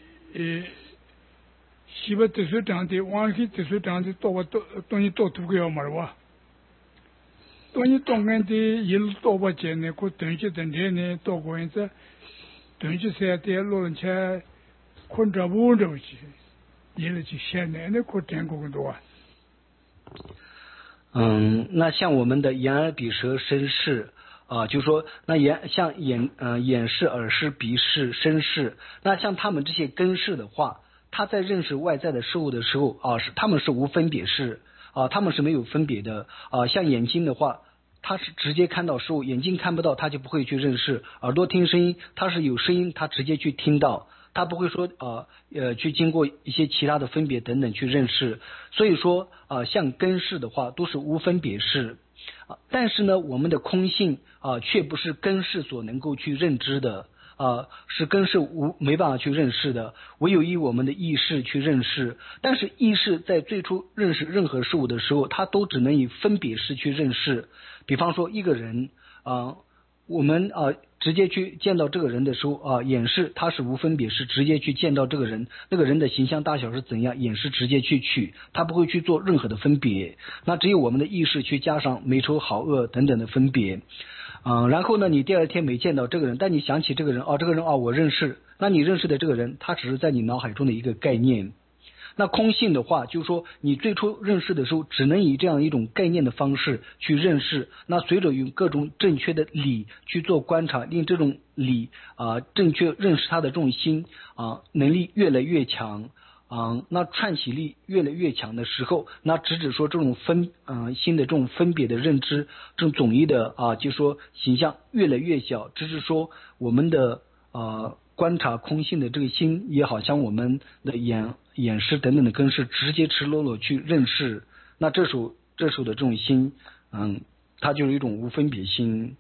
시바 뜻을 당대 왕히 뜻을 당대 또 돈이 또 두고요 말와. 돈이 동안데 일 또 버제네 그 던지던 데네 또 고인서 던지 세대 논체 콘트라부르지 예르지 셴네 그 된고도 와 嗯，那像我们的眼耳鼻舌身世啊，就说那眼像眼呃眼视耳视鼻视身视，那像他们这些根视的话，他在认识外在的事物的时候啊，是他们是无分别视啊，他们是没有分别的啊，像眼睛的话。他是直接看到事物，眼睛看不到，他就不会去认识；耳朵听声音，他是有声音，他直接去听到，他不会说呃呃去经过一些其他的分别等等去认识。所以说啊、呃，像根视的话，都是无分别视啊。但是呢，我们的空性啊、呃，却不是根视所能够去认知的。啊，是根是无没办法去认识的，唯有以我们的意识去认识。但是意识在最初认识任何事物的时候，它都只能以分别式去认识。比方说一个人啊，我们啊直接去见到这个人的时候啊，眼视它是无分别式，直接去见到这个人，那个人的形象大小是怎样，眼视直接去取，他不会去做任何的分别。那只有我们的意识去加上美丑好恶等等的分别。嗯，然后呢，你第二天没见到这个人，但你想起这个人，哦，这个人哦，我认识。那你认识的这个人，他只是在你脑海中的一个概念。那空性的话，就是说你最初认识的时候，只能以这样一种概念的方式去认识。那随着用各种正确的理去做观察，令这种理啊、呃、正确认识它的这种心啊、呃、能力越来越强。啊、嗯，那串起力越来越强的时候，那直指说这种分嗯、呃、新的这种分别的认知，这种总一的啊，就说形象越来越小，直指说我们的呃观察空性的这个心，也好像我们的眼眼识等等的根是直接赤裸裸去认识，那这时候这时候的这种心，嗯，它就是一种无分别心。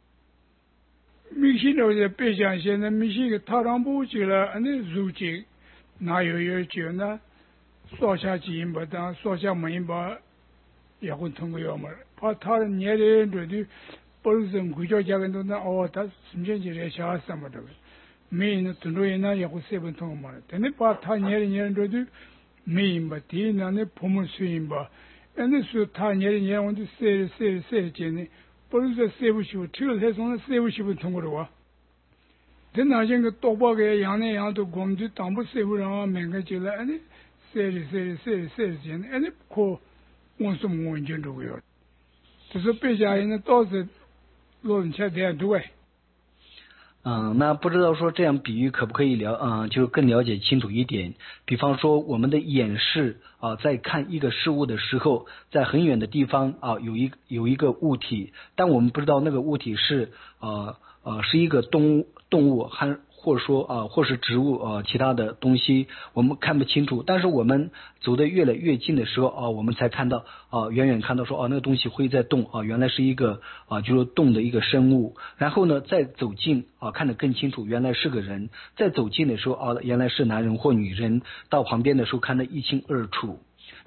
明星的在北疆现在明星个塔上不去了，那如今。那有有就那说下基因不当说下门吧也会通过要么怕他年的人的不是国家家跟都那哦他什么节来下什么的没那很多人那也会随便通过嘛但是怕他年的人的没吧第那那父母随吧那是他年的人我就谁谁谁见呢不是说谁不修这个才从谁不修通过的哇这哪些个多包个样那样都工作当不师傅让每个进来，哎，谁的谁的谁的谁的钱，哎，可我是我经都有，就是别家人倒是老人家太多哎。 嗯，那不知道说这样比喻可不可以了？嗯，就更了解清楚一点。比方说，我们的眼视啊，在看一个事物的时候，在很远的地方啊，有一有一个物体，但我们不知道那个物体是呃呃是一个动物。动物还或者说啊，或是植物啊，其他的东西我们看不清楚，但是我们走得越来越近的时候啊，我们才看到啊，远远看到说啊，那个东西会在动啊，原来是一个啊，就是动的一个生物。然后呢，再走近啊，看得更清楚，原来是个人。再走近的时候啊，原来是男人或女人。到旁边的时候看得一清二楚。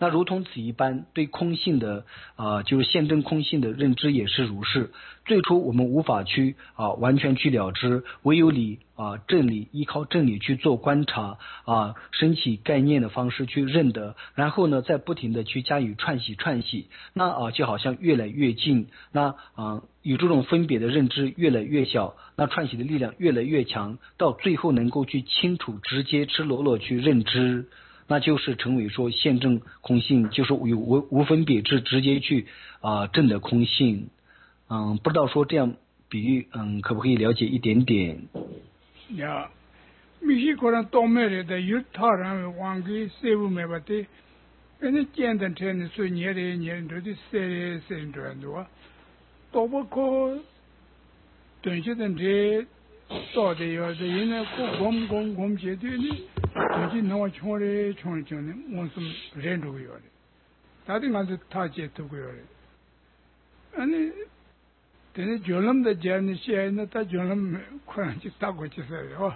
那如同此一般，对空性的啊、呃，就是现证空性的认知也是如是。最初我们无法去啊、呃、完全去了知，唯有理啊、呃、真理，依靠真理去做观察啊，升起概念的方式去认得，然后呢再不停的去加以串洗串洗，那啊、呃、就好像越来越近，那啊、呃、有这种分别的认知越来越小，那串洗的力量越来越强，到最后能够去清楚直接赤裸裸去认知，那就是成为说现证空性，就是有无无分别智直接去啊、呃、证的空性。嗯，不知道说这样比喻，嗯，可不可以了解一点点？ 呀，米西可能多美的，有他人忘记师傅没把的，人家简单点的说年的年头的生生出来的，多不可，短时间的到的要是人家过光光光阶段的，短期那么穷的穷穷的，我是认出有的，他的俺是他接头过的，俺呢。但是就那么的讲的些，那他就那么可能就打过去噻，哦。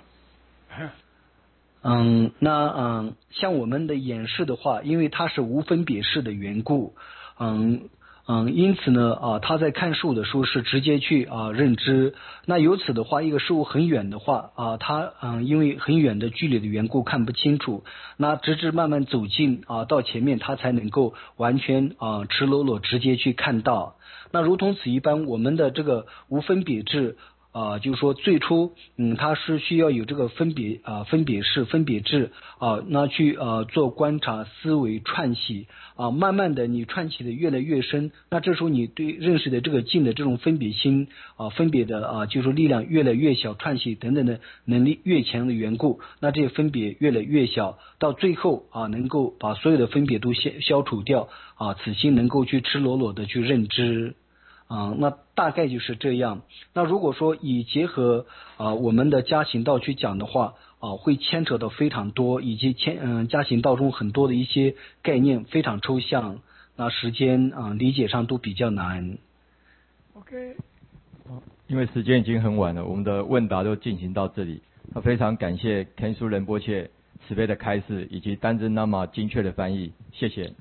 嗯，那嗯，像我们的演示的话，因为它是无分别式的缘故，嗯嗯，因此呢啊，他在看事物的时候是直接去啊认知。那由此的话，一个事物很远的话啊，他嗯因为很远的距离的缘故看不清楚，那直至慢慢走近啊到前面，他才能够完全啊赤裸裸直接去看到。那如同此一般，我们的这个无分别智啊、呃，就是说最初，嗯，它是需要有这个分别啊、呃、分别式分别智啊、呃，那去呃做观察、思维、串洗啊、呃，慢慢的你串起的越来越深，那这时候你对认识的这个境的这种分别心啊、呃、分别的啊、呃，就是说力量越来越小，串洗等等的能力越强的缘故，那这些分别越来越小，到最后啊、呃、能够把所有的分别都消消除掉啊、呃，此心能够去赤裸裸的去认知。啊、呃，那大概就是这样。那如果说以结合啊、呃、我们的加行道去讲的话，啊、呃、会牵扯到非常多，以及牵嗯、呃、加行道中很多的一些概念非常抽象，那时间啊、呃、理解上都比较难。 OK， 因为时间已经很晚了，我们的问答就进行到这里。那非常感谢肯苏仁波切慈悲的开示以及丹真喇嘛精确的翻译，谢谢。